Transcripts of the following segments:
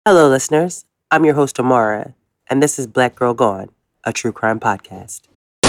Hello, listeners. I'm your host, Amara, and this is Black Girl Gone, a true crime podcast.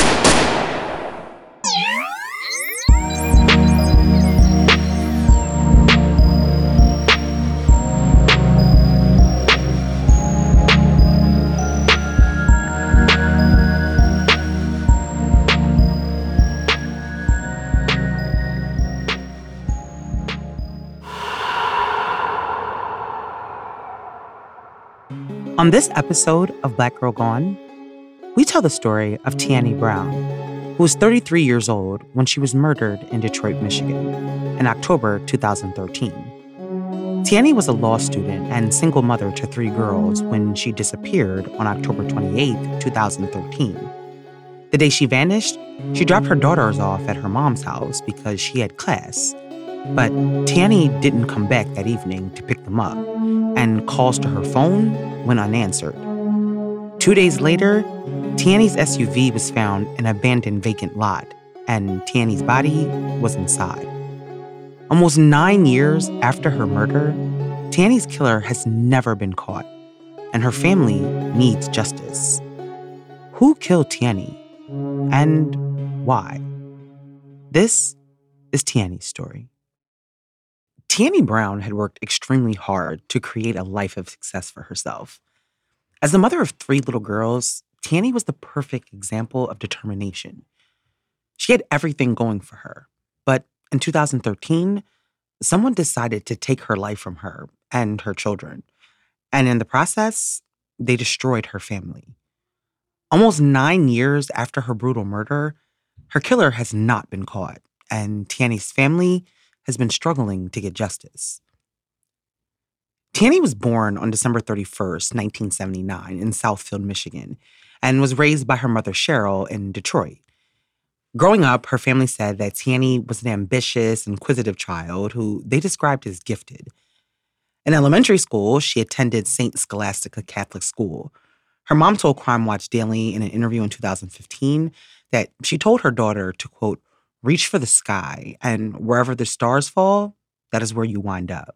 On this episode of Black Girl Gone, we tell the story of Tiani Brown, who was 33 years old when she was murdered in Detroit, Michigan, in October 2013. Tiani was a law student and single mother to 3 girls when she disappeared on October 28, 2013. The day she vanished, she dropped her daughters off at her mom's house because she had class. But Tiani didn't come back that evening to pick them up, and calls to her phone went unanswered. 2 days later, Tiani's SUV was found in an abandoned vacant lot, and Tiani's body was inside. Almost 9 years after her murder, Tiani's killer has never been caught, and her family needs justice. Who killed Tiani, and why? This is Tiani's story. Tiani Brown had worked extremely hard to create a life of success for herself. As the mother of 3 little girls, Tiani was the perfect example of determination. She had everything going for her, but in 2013, someone decided to take her life from her and her children, and in the process, they destroyed her family. Almost 9 years after her brutal murder, her killer has not been caught, and Tiani's family has been struggling to get justice. Tiani was born on December 31st, 1979, in Southfield, Michigan, and was raised by her mother, Cheryl, in Detroit. Growing up, her family said that Tiani was an ambitious, inquisitive child who they described as gifted. In elementary school, she attended St. Scholastica Catholic School. Her mom told Crime Watch Daily in an interview in 2015 that she told her daughter to, quote, reach for the sky, and wherever the stars fall, that is where you wind up.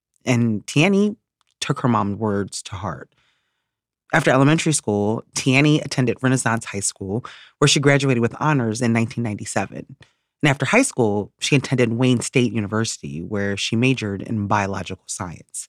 And Tiani took her mom's words to heart. After elementary school, Tiani attended Renaissance High School, where she graduated with honors in 1997. And after high school, she attended Wayne State University, where she majored in biological science.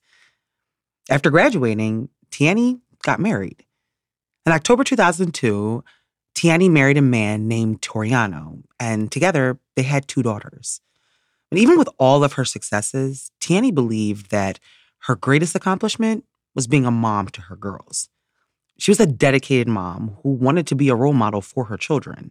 After graduating, Tiani got married. In October 2002, Tiani married a man named Toriano, and together they had 2 daughters. And even with all of her successes, Tiani believed that her greatest accomplishment was being a mom to her girls. She was a dedicated mom who wanted to be a role model for her children.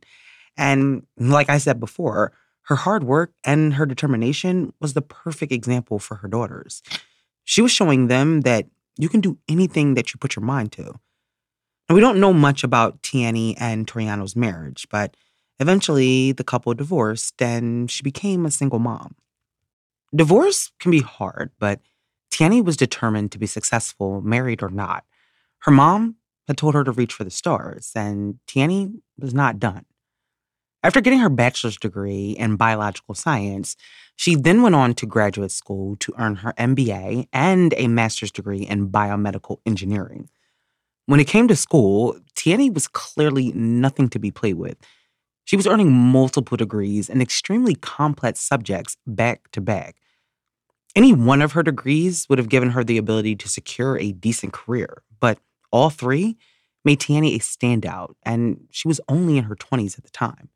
And like I said before, her hard work and her determination was the perfect example for her daughters. She was showing them that you can do anything that you put your mind to. And we don't know much about Tiani and Toriano's marriage, but eventually the couple divorced and she became a single mom. Divorce can be hard, but Tiani was determined to be successful, married or not. Her mom had told her to reach for the stars, and Tiani was not done. After getting her bachelor's degree in biological science, she then went on to graduate school to earn her MBA and a master's degree in biomedical engineering. When it came to school, Tiani was clearly nothing to be played with. She was earning multiple degrees in extremely complex subjects back to back. Any one of her degrees would have given her the ability to secure a decent career, but all 3 made Tiani a standout, and she was only in her 20s at the time.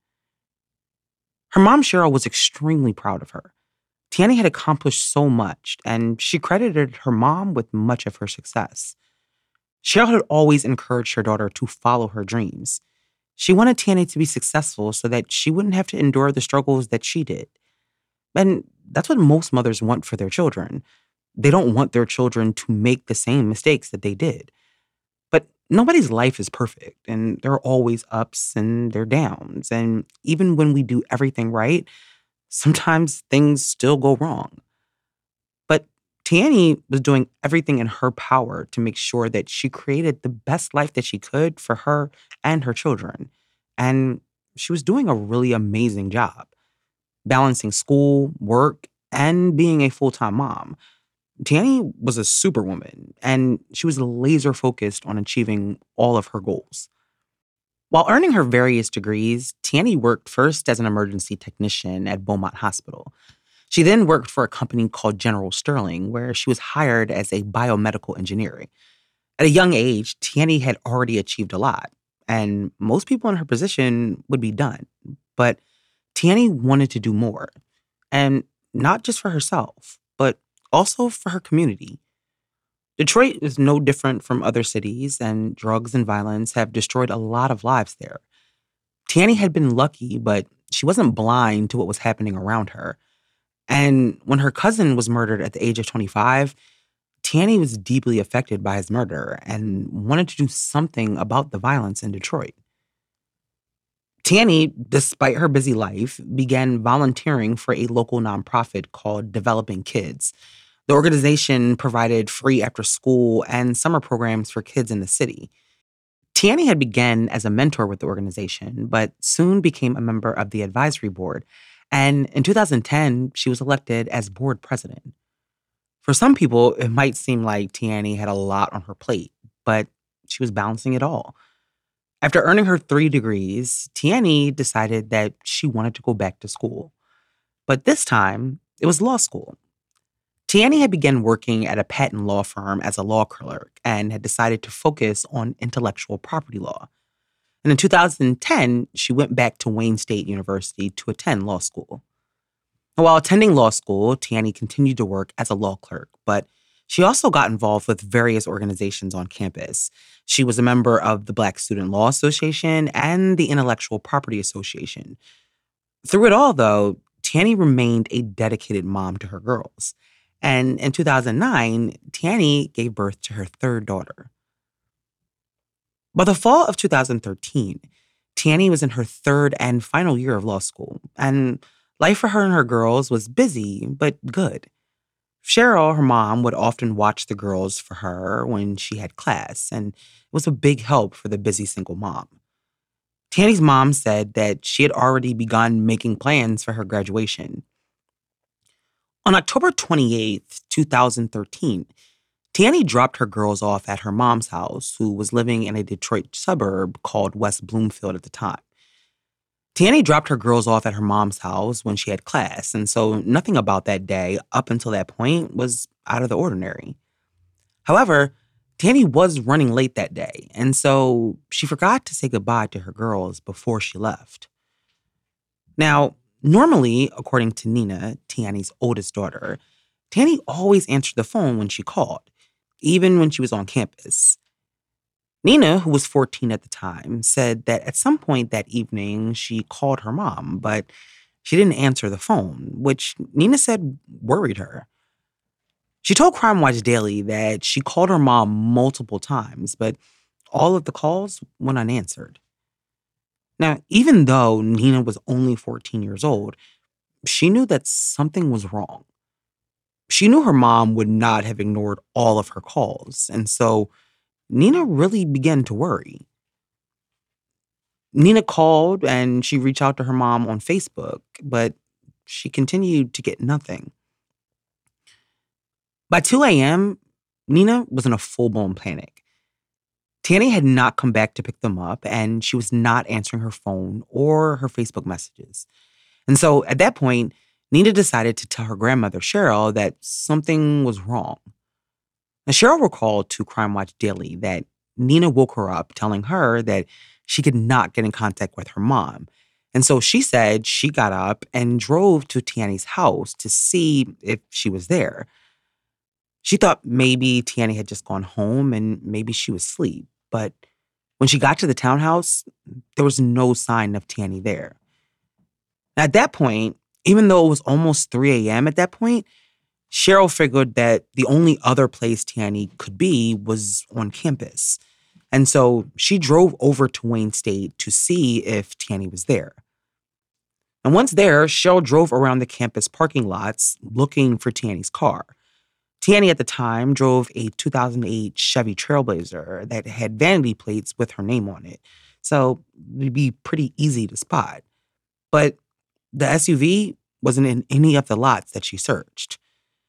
Her mom, Cheryl, was extremely proud of her. Tiani had accomplished so much, and she credited her mom with much of her success. Cheryl had always encouraged her daughter to follow her dreams. She wanted Tiani to be successful so that she wouldn't have to endure the struggles that she did. And that's what most mothers want for their children. They don't want their children to make the same mistakes that they did. But nobody's life is perfect, and there are always ups and there are downs. And even when we do everything right, sometimes things still go wrong. But Tiani was doing everything in her power to make sure that she created the best life that she could for her and her children. And she was doing a really amazing job, balancing school, work, and being a full-time mom. Tiani was a superwoman, and she was laser focused on achieving all of her goals. While earning her various degrees, Tiani worked first as an emergency technician at Beaumont Hospital. She then worked for a company called General Sterling, where she was hired as a biomedical engineer. At a young age, Tiani had already achieved a lot, and most people in her position would be done. But Tiani wanted to do more, and not just for herself, but also for her community. Detroit is no different from other cities, and drugs and violence have destroyed a lot of lives there. Tiani had been lucky, but she wasn't blind to what was happening around her. And when her cousin was murdered at the age of 25, Tiani was deeply affected by his murder and wanted to do something about the violence in Detroit. Tiani, despite her busy life, began volunteering for a local nonprofit called Developing Kids. The organization provided free after school and summer programs for kids in the city. Tiani had begun as a mentor with the organization, but soon became a member of the advisory board. And in 2010, she was elected as board president. For some people, it might seem like Tiani had a lot on her plate, but she was balancing it all. After earning her 3 degrees, Tiani decided that she wanted to go back to school. But this time, it was law school. Tiani had begun working at a patent law firm as a law clerk and had decided to focus on intellectual property law. And in 2010, she went back to Wayne State University to attend law school. While attending law school, Tiani continued to work as a law clerk, but she also got involved with various organizations on campus. She was a member of the Black Student Law Association and the Intellectual Property Association. Through it all, though, Tiani remained a dedicated mom to her girls. And in 2009, Tiani gave birth to her third daughter. By the fall of 2013, Tiani was in her third and final year of law school, and life for her and her girls was busy, but good. Cheryl, her mom, would often watch the girls for her when she had class, and it was a big help for the busy single mom. Tiani's mom said that she had already begun making plans for her graduation. On October 28th, 2013, Tiani dropped her girls off at her mom's house, who was living in a Detroit suburb called West Bloomfield at the time. Tiani dropped her girls off at her mom's house when she had class, and so nothing about that day up until that point was out of the ordinary. However, Tiani was running late that day, and so she forgot to say goodbye to her girls before she left. Now, normally, according to Nina, Tiani's oldest daughter, Tiani always answered the phone when she called, even when she was on campus. Nina, who was 14 at the time, said that at some point that evening she called her mom, but she didn't answer the phone, which Nina said worried her. She told Crime Watch Daily that she called her mom multiple times, but all of the calls went unanswered. Now, even though Nina was only 14 years old, she knew that something was wrong. She knew her mom would not have ignored all of her calls, and so Nina really began to worry. Nina called and she reached out to her mom on Facebook, but she continued to get nothing. By 2 a.m., Nina was in a full-blown panic. Tiani had not come back to pick them up, and she was not answering her phone or her Facebook messages. And so at that point, Nina decided to tell her grandmother, Cheryl, that something was wrong. Now, Cheryl recalled to Crime Watch Daily that Nina woke her up telling her that she could not get in contact with her mom. And so she said she got up and drove to Tiani's house to see if she was there. She thought maybe Tiani had just gone home and maybe she was asleep. But when she got to the townhouse, there was no sign of Tiani there. Now, at that point, even though it was almost 3 a.m. at that point, Cheryl figured that the only other place Tiani could be was on campus. And so she drove over to Wayne State to see if Tiani was there. And once there, Cheryl drove around the campus parking lots looking for Tiani's car. Tiani at the time drove a 2008 Chevy Trailblazer that had vanity plates with her name on it, so it'd be pretty easy to spot. But the SUV wasn't in any of the lots that she searched.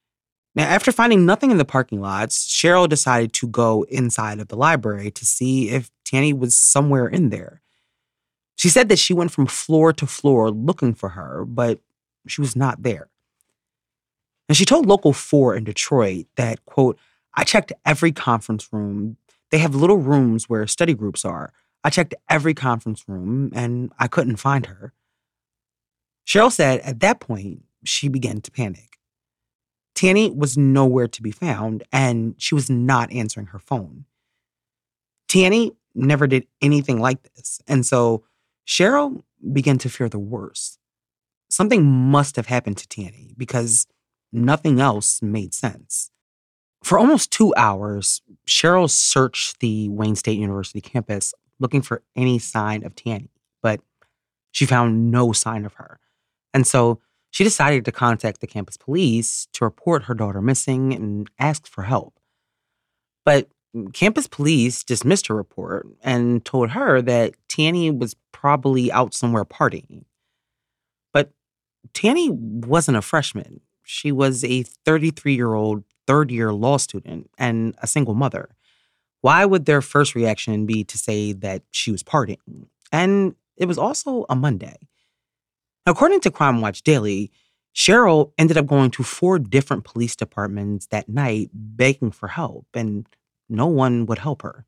Now, after finding nothing in the parking lots, Cheryl decided to go inside of the library to see if Tanny was somewhere in there. She said that she went from floor to floor looking for her, but she was not there. And she told Local 4 in Detroit that, quote, "I checked every conference room. They have little rooms where study groups are. I checked every conference room and I couldn't find her." Cheryl said at that point, she began to panic. Tanny was nowhere to be found and she was not answering her phone. Tanny never did anything like this. And so Cheryl began to fear the worst. Something must have happened to Tanny because nothing else made sense. For almost 2 hours, Cheryl searched the Wayne State University campus looking for any sign of Tanny, but she found no sign of her. And so she decided to contact the campus police to report her daughter missing and ask for help. But campus police dismissed her report and told her that Tanny was probably out somewhere partying. But Tanny wasn't a freshman. She was a 33-year-old third-year law student and a single mother. Why would their first reaction be to say that she was partying? And it was also a Monday. According to Crime Watch Daily, Cheryl ended up going to 4 different police departments that night begging for help, and no one would help her.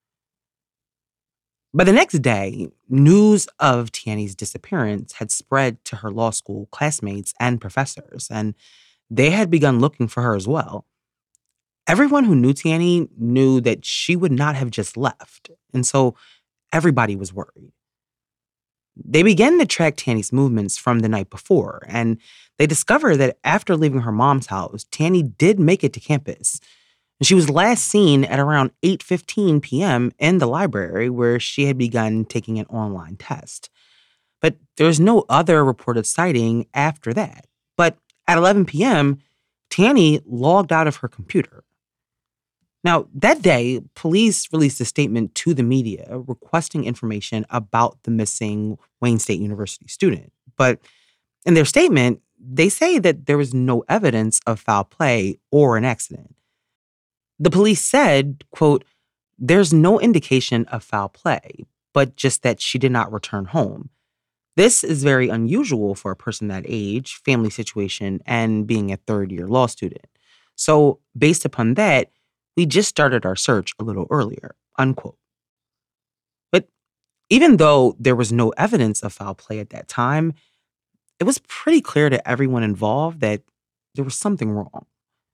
By the next day, news of Tanny's disappearance had spread to her law school classmates and professors, and they had begun looking for her as well. Everyone who knew Tanny knew that she would not have just left, and so everybody was worried. They began to track Tanny's movements from the night before, and they discovered that after leaving her mom's house, Tanny did make it to campus. She was last seen at around 8:15 p.m. in the library where she had begun taking an online test. But there was no other reported sighting after that. But at 11 p.m., Tanny logged out of her computer. Now, that day, police released a statement to the media requesting information about the missing Wayne State University student. But in their statement, they say that there was no evidence of foul play or an accident. The police said, quote, "There's no indication of foul play, but just that she did not return home. This is very unusual for a person that age, family situation, and being a third-year law student. So based upon that, we just started our search a little earlier," unquote. But even though there was no evidence of foul play at that time, it was pretty clear to everyone involved that there was something wrong.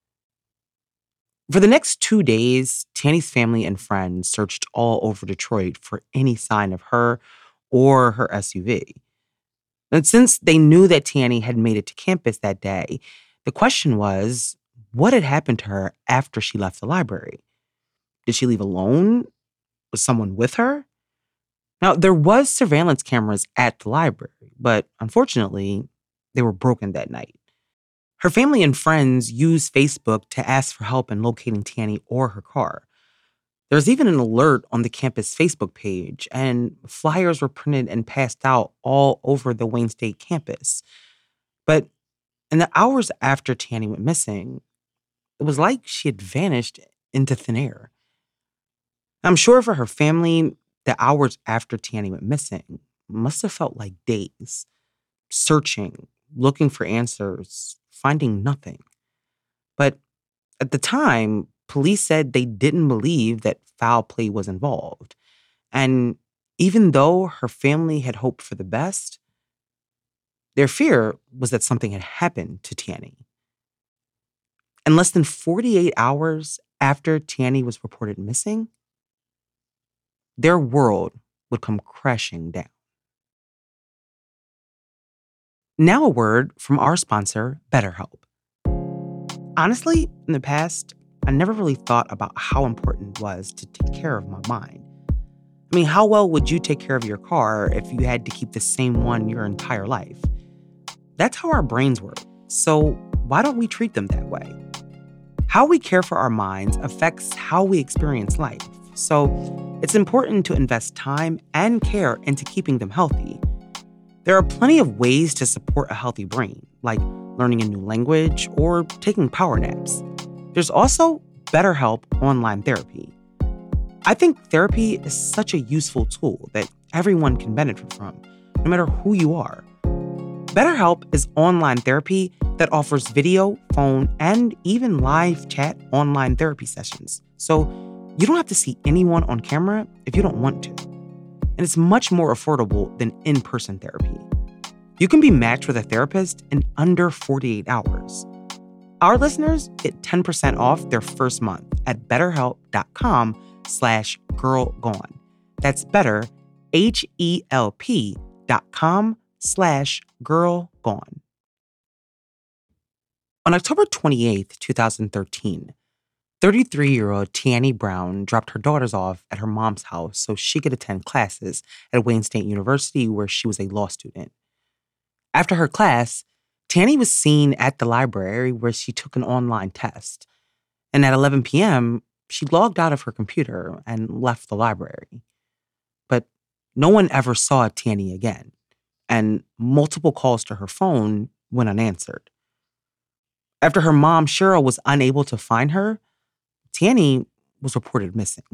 For the next 2 days, Tanny's family and friends searched all over Detroit for any sign of her or her SUV. And since they knew that Tanny had made it to campus that day, the question was, what had happened to her after she left the library? Did she leave alone? Was someone with her? Now, there was surveillance cameras at the library, but unfortunately, they were broken that night. Her family and friends used Facebook to ask for help in locating Tanny or her car. There was even an alert on the campus Facebook page, and flyers were printed and passed out all over the Wayne State campus. But in the hours after Tanny went missing, it was like she had vanished into thin air. I'm sure for her family, the hours after Tanny went missing must have felt like days, searching, looking for answers, finding nothing. But at the time, police said they didn't believe that foul play was involved. And even though her family had hoped for the best, their fear was that something had happened to Tanny. And less than 48 hours after Tanny was reported missing, their world would come crashing down. Now a word from our sponsor, BetterHelp. Honestly, in the past, I never really thought about how important it was to take care of my mind. I mean, how well would you take care of your car if you had to keep the same one your entire life? That's how our brains work. So why don't we treat them that way? How we care for our minds affects how we experience life. So it's important to invest time and care into keeping them healthy. There are plenty of ways to support a healthy brain, like learning a new language, or taking power naps. There's also BetterHelp online therapy. I think therapy is such a useful tool that everyone can benefit from, no matter who you are. BetterHelp is online therapy that offers video, phone, and even live chat online therapy sessions. So you don't have to see anyone on camera if you don't want to. And it's much more affordable than in-person therapy. You can be matched with a therapist in under 48 hours. Our listeners get 10% off their first month at betterhelp.com/girlgone. That's better, HELP.com/girlgone. On October 28th, 2013, 33-year-old Tiani Brown dropped her daughters off at her mom's house so she could attend classes at Wayne State University, where she was a law student. After her class, Tiani was seen at the library where she took an online test. And at 11 p.m., she logged out of her computer and left the library. But no one ever saw Tiani again, and multiple calls to her phone went unanswered. After her mom, Cheryl, was unable to find her, Tiani was reported missing.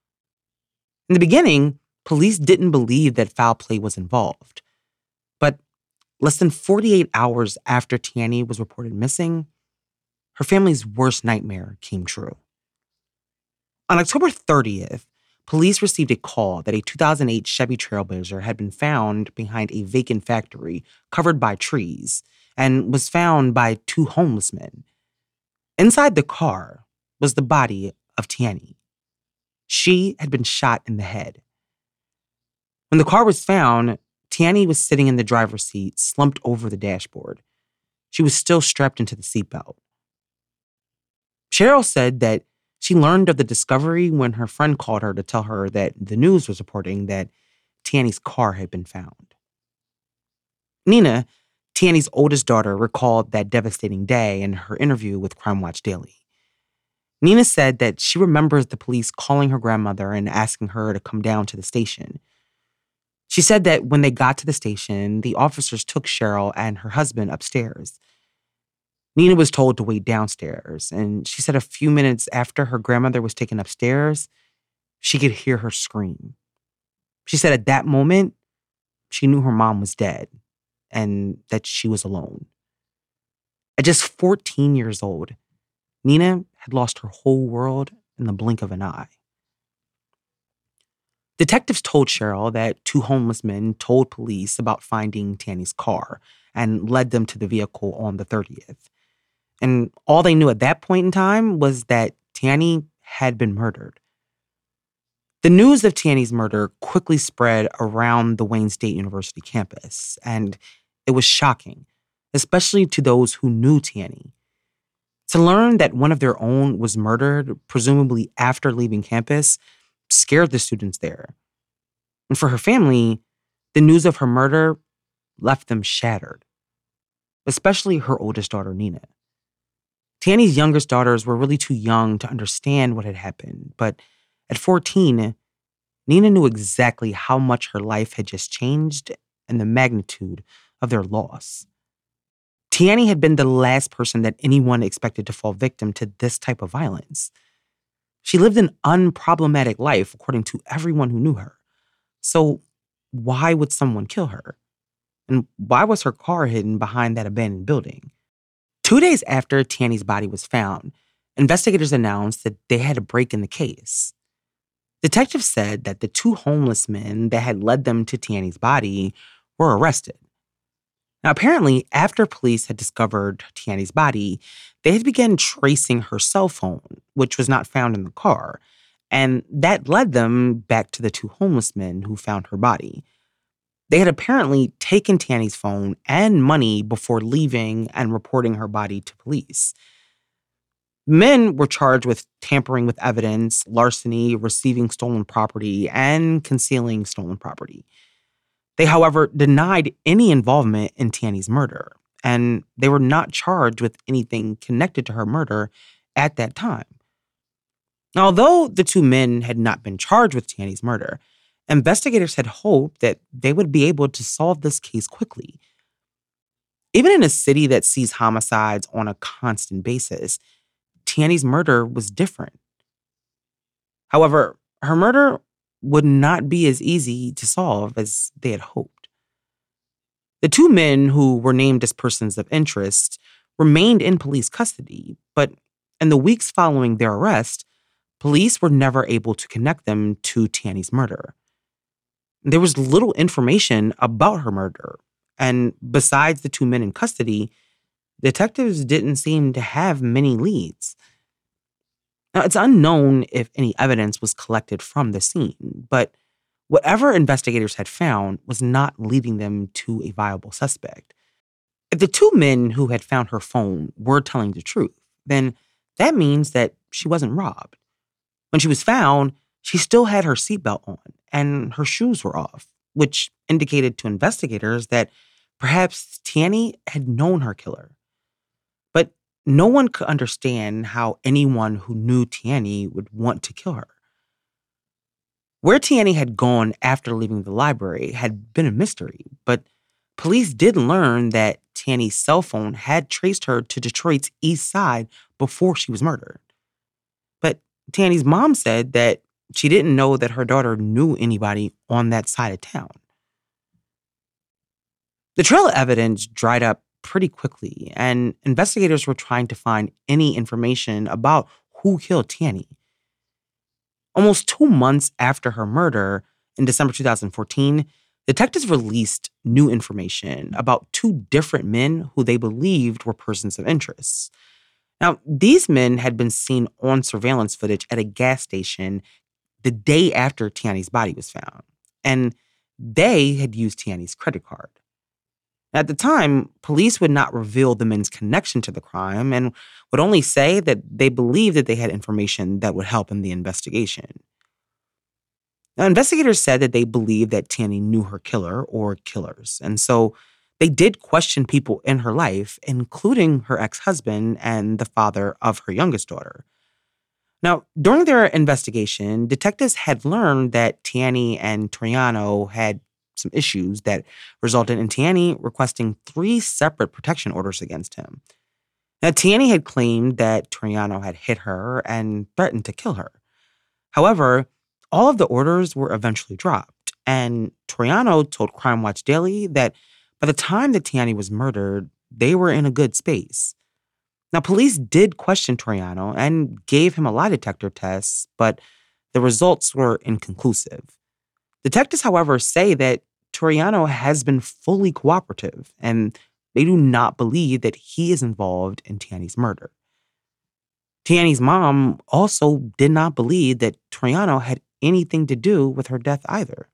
In the beginning, police didn't believe that foul play was involved. But less than 48 hours after Tiani was reported missing, her family's worst nightmare came true. On October 30th, police received a call that a 2008 Chevy Trailblazer had been found behind a vacant factory covered by trees and was found by two homeless men. Inside the car was the body of Tiani. She had been shot in the head. When the car was found, Tiani was sitting in the driver's seat, slumped over the dashboard. She was still strapped into the seatbelt. Cheryl said that she learned of the discovery when her friend called her to tell her that the news was reporting that Tiani's car had been found. Nina, Tiani's oldest daughter, recalled that devastating day in her interview with Crime Watch Daily. Nina said that she remembers the police calling her grandmother and asking her to come down to the station. She said that when they got to the station, the officers took Cheryl and her husband upstairs. Nina was told to wait downstairs, and she said a few minutes after her grandmother was taken upstairs, she could hear her scream. She said at that moment, she knew her mom was dead and that she was alone. At just 14 years old, Nina had lost her whole world in the blink of an eye. Detectives told Cheryl that two homeless men told police about finding Tiani's car and led them to the vehicle on the 30th. And all they knew at that point in time was that Tiani had been murdered. The news of Tiani's murder quickly spread around the Wayne State University campus, and it was shocking, especially to those who knew Tiani. To learn that one of their own was murdered, presumably after leaving campus, scared the students there. And for her family, the news of her murder left them shattered, especially her oldest daughter, Nina. Tiani's youngest daughters were really too young to understand what had happened, but at 14, Nina knew exactly how much her life had just changed and the magnitude of their loss. Tiani had been the last person that anyone expected to fall victim to this type of violence. She lived an unproblematic life, according to everyone who knew her. So why would someone kill her? And why was her car hidden behind that abandoned building? 2 days after Tiani's body was found, investigators announced that they had a break in the case. Detectives said that the two homeless men that had led them to Tiani's body were arrested. Now, apparently, after police had discovered Tiani's body, they had begun tracing her cell phone, which was not found in the car, and that led them back to the two homeless men who found her body. They had apparently taken Tiani's phone and money before leaving and reporting her body to police. Men were charged with tampering with evidence, larceny, receiving stolen property, and concealing stolen property. They, however, denied any involvement in Tiani's murder, and they were not charged with anything connected to her murder at that time. Although the two men had not been charged with Tiani's murder, investigators had hoped that they would be able to solve this case quickly. Even in a city that sees homicides on a constant basis, Tiani's murder was different. However, her murder would not be as easy to solve as they had hoped. The two men who were named as persons of interest remained in police custody, but in the weeks following their arrest, police were never able to connect them to Tiani's murder. There was little information about her murder, and besides the two men in custody, detectives didn't seem to have many leads. Now, it's unknown if any evidence was collected from the scene, but whatever investigators had found was not leading them to a viable suspect. If the two men who had found her phone were telling the truth, then that means that she wasn't robbed. When she was found, she still had her seatbelt on and her shoes were off, which indicated to investigators that perhaps Tiani had known her killer. But no one could understand how anyone who knew Tiani would want to kill her. Where Tiani had gone after leaving the library had been a mystery, but police did learn that Tiani's cell phone had traced her to Detroit's east side before she was murdered. But Tiani's mom said that she didn't know that her daughter knew anybody on that side of town. The trail of evidence dried up pretty quickly, and investigators were trying to find any information about who killed Tiani. Almost 2 months after her murder, in December 2014, detectives released new information about two different men who they believed were persons of interest. Now, these men had been seen on surveillance footage at a gas station the day after Tiani's body was found, and they had used Tiani's credit card. At the time, police would not reveal the men's connection to the crime and would only say that they believed that they had information that would help in the investigation. Now, investigators said that they believed that Tiani knew her killer or killers, and so they did question people in her life, including her ex-husband and the father of her youngest daughter. Now, during their investigation, detectives had learned that Tiani and Troiano had some issues that resulted in Tiani requesting 3 separate protection orders against him. Now, Tiani had claimed that Troiano had hit her and threatened to kill her. However, all of the orders were eventually dropped, and Troiano told Crime Watch Daily that by the time that Tiani was murdered, they were in a good space. Now, police did question Troiano and gave him a lie detector test, but the results were inconclusive. Detectives, however, say that Troiano has been fully cooperative, and they do not believe that he is involved in Tiani's murder. Tiani's mom also did not believe that Troiano had anything to do with her death either.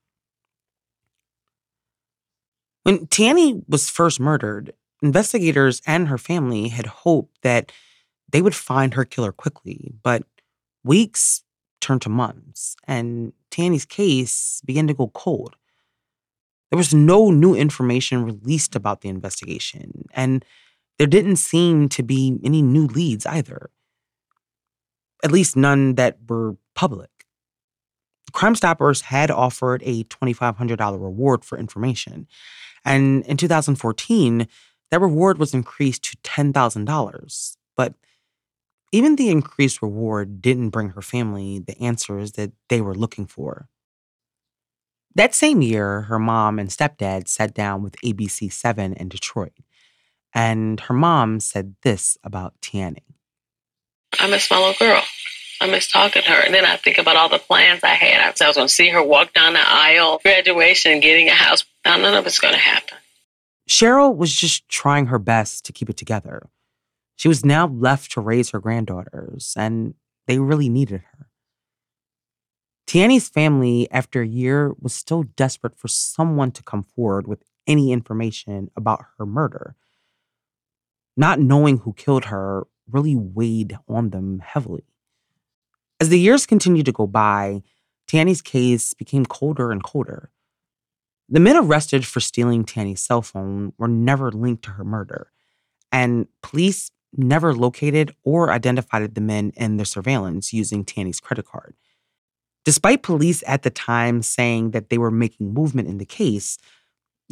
When Tiani was first murdered, investigators and her family had hoped that they would find her killer quickly, but weeks turned to months, and Tiani's case began to go cold. There was no new information released about the investigation, and there didn't seem to be any new leads either. At least none that were public. Crime Stoppers had offered a $2,500 reward for information, and in 2014, that reward was increased to $10,000. But even the increased reward didn't bring her family the answers that they were looking for. That same year, her mom and stepdad sat down with ABC7 in Detroit, and her mom said this about Tiani. I miss my little girl. I miss talking to her. And then I think about all the plans I had. I was going to see her walk down the aisle, graduation, getting a house. Now, none of it's going to happen. Cheryl was just trying her best to keep it together. She was now left to raise her granddaughters, and they really needed her. Tiani's family, after a year, was still desperate for someone to come forward with any information about her murder. Not knowing who killed her really weighed on them heavily. As the years continued to go by, Tiani's case became colder and colder. The men arrested for stealing Tiani's cell phone were never linked to her murder, and police never located or identified the men in their surveillance using Tiani's credit card. Despite police at the time saying that they were making movement in the case,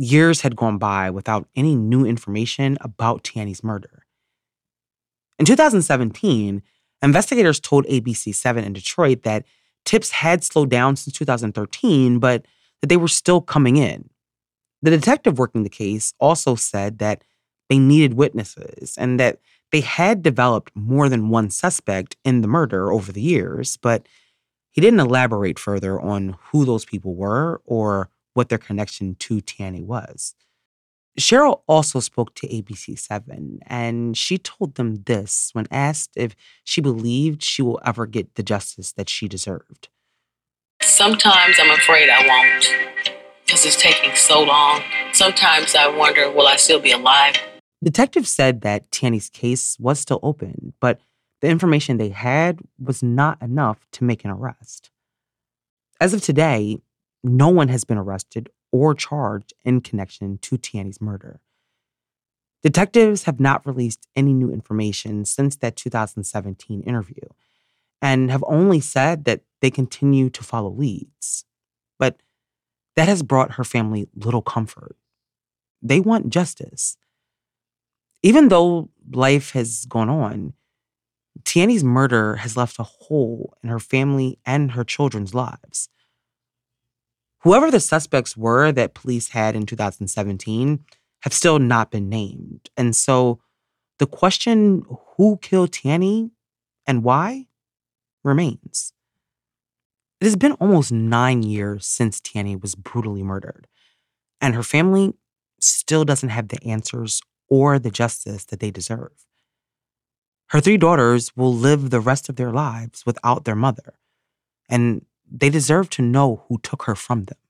Years had gone by without any new information about Tiani's murder. In 2017, investigators told ABC7 in Detroit that tips had slowed down since 2013, but that they were still coming in. The detective working the case also said that they needed witnesses and that they had developed more than one suspect in the murder over the years, but he didn't elaborate further on who those people were or what their connection to Tiani was. Cheryl also spoke to ABC7, and she told them this when asked if she believed she will ever get the justice that she deserved. Sometimes I'm afraid I won't because it's taking so long. Sometimes I wonder, will I still be alive? Detectives said that Tiani's case was still open, but the information they had was not enough to make an arrest. As of today, no one has been arrested or charged in connection to Tiani's murder. Detectives have not released any new information since that 2017 interview and have only said that they continue to follow leads. But that has brought her family little comfort. They want justice. Even though life has gone on, Tiani's murder has left a hole in her family and her children's lives. Whoever the suspects were that police had in 2017 have still not been named. And so the question, who killed Tiani and why, remains. It has been almost 9 years since Tiani was brutally murdered, and her family still doesn't have the answers or the justice that they deserve. Her 3 daughters will live the rest of their lives without their mother, and they deserve to know who took her from them.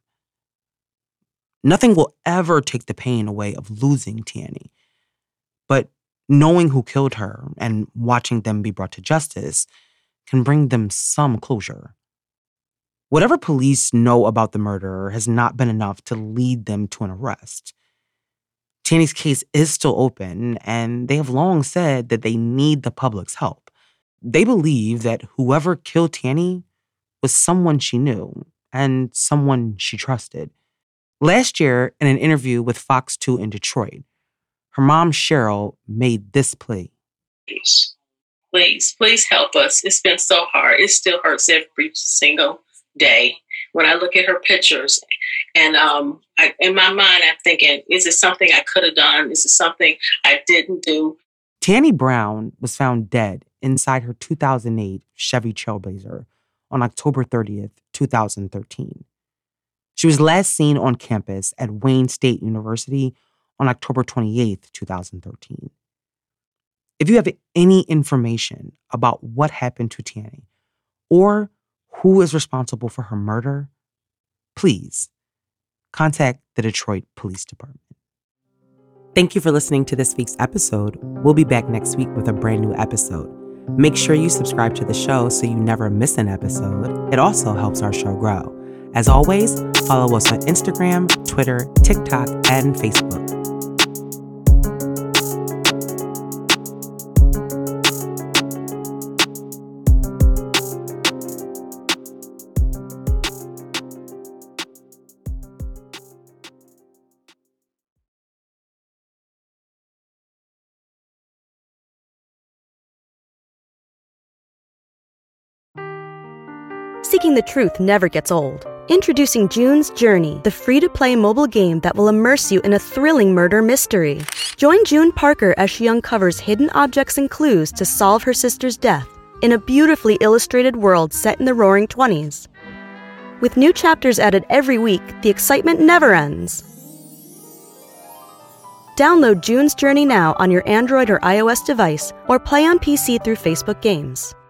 Nothing will ever take the pain away of losing Tiani, but knowing who killed her and watching them be brought to justice can bring them some closure. Whatever police know about the murderer has not been enough to lead them to an arrest. Tiani's case is still open, and they have long said that they need the public's help. They believe that whoever killed Tiani was someone she knew and someone she trusted. Last year, in an interview with Fox 2 in Detroit, her mom, Cheryl, made this plea. Please help us. It's been so hard. It still hurts every single day when I look at her pictures. And in my mind, I'm thinking, is it something I could have done? Is it something I didn't do? Tiani Brown was found dead inside her 2008 Chevy Trailblazer on October 30th, 2013. She was last seen on campus at Wayne State University on October 28th, 2013. If you have any information about what happened to Tiani or who is responsible for her murder, please contact the Detroit Police Department. Thank you for listening to this week's episode. We'll be back next week with a brand new episode. Make sure you subscribe to the show so you never miss an episode. It also helps our show grow. As always, follow us on Instagram, Twitter, TikTok, and Facebook. Seeking the truth never gets old. Introducing June's Journey, the free-to-play mobile game that will immerse you in a thrilling murder mystery. Join June Parker as she uncovers hidden objects and clues to solve her sister's death in a beautifully illustrated world set in the Roaring '20s. With new chapters added every week, the excitement never ends. Download June's Journey now on your Android or iOS device, or play on PC through Facebook Games.